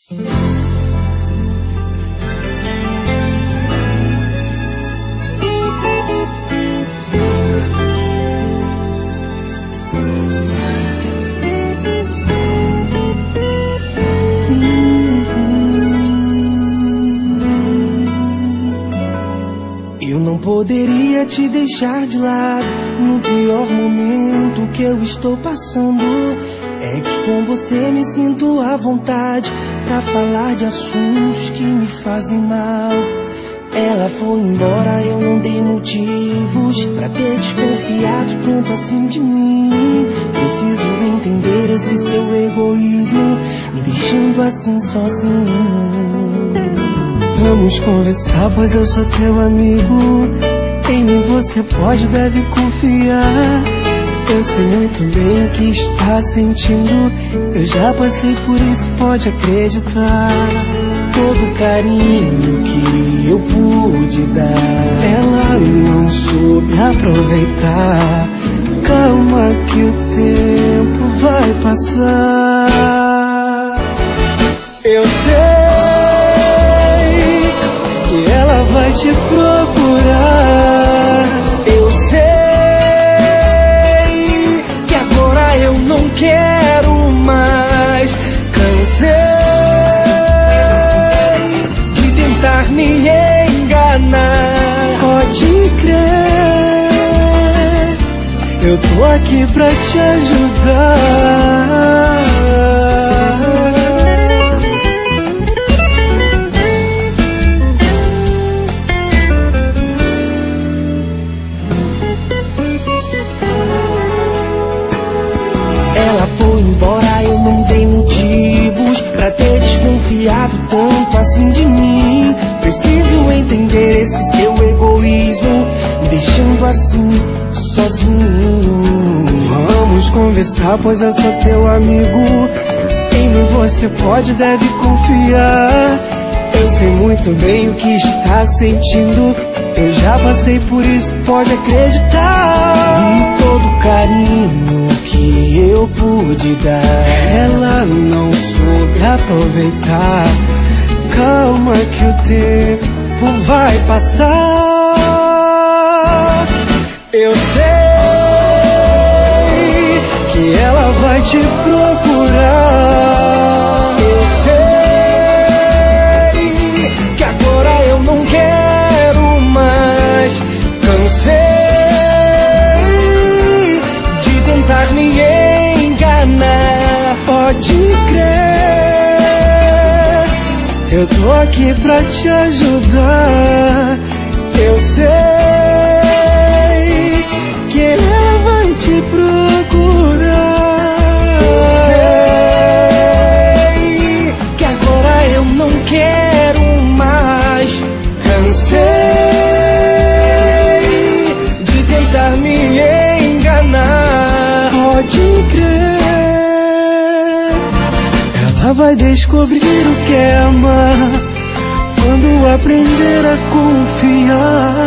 Eu não poderia te deixar de lado no pior momento que eu estou passando. É que com você me sinto à vontade pra falar de assuntos que me fazem mal. Ela foi embora, eu não dei motivos pra ter desconfiado tanto assim de mim. Preciso entender esse seu egoísmo, me deixando assim sozinho. Vamos conversar, pois eu sou teu amigo. Em mim você pode, deve confiar. Eu sei muito bem o que está sentindo. Eu já passei por isso, pode acreditar. Todo carinho que eu pude dar, ela não soube aproveitar. Calma que o tempo vai passar. Eu sei que ela vai te procurar. Eu sei que agora eu não quero mais. Cansei de tentar me enganar. Pode crer, eu tô aqui pra te ajudar. Ela foi embora, eu não dei motivos pra ter desconfiado tanto assim de mim. Preciso entender esse seu egoísmo, me deixando assim sozinho. Vamos conversar, pois eu sou teu amigo. Em mim você pode, deve confiar. Eu sei muito bem o que está sentindo. Eu já passei por isso, pode acreditar. E todo carinho que eu pude dar, ela não soube aproveitar. Calma que o tempo vai passar. Eu sei que ela vai te procurar. Eu sei que agora eu não quero mais. Cansei de tentar me enganar. Pode crer, eu tô aqui pra te ajudar. Eu sei que ela vai te procurar. Eu sei que agora eu não quero mais. Cansei de tentar me enganar. Pode crer, ela vai descobrir o que é amar quando aprender a confiar.